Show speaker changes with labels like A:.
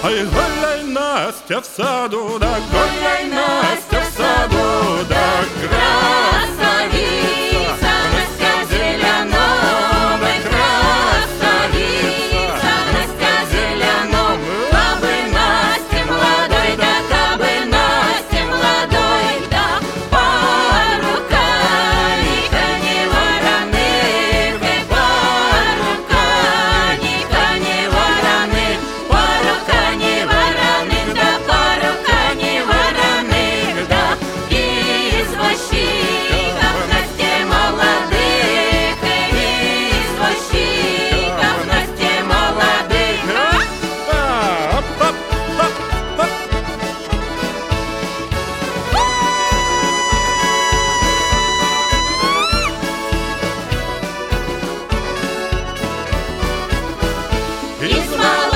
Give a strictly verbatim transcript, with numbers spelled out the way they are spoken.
A: Ой, гуляй, Настя, в саду, да гуляй, Настя, в саду, да красавица, Настя зеленом, да красавица, Настя зеленом.
B: Кабы Настя молодой, да кабы Настя молодой, да паруканика не вороных, и паруканика не вороных, парука не вороных, да парука не вороных, да извозчиков Насте молодых, извозчиков Насте молодых.
A: А, оп, оп, оп, оп.
B: Из молодых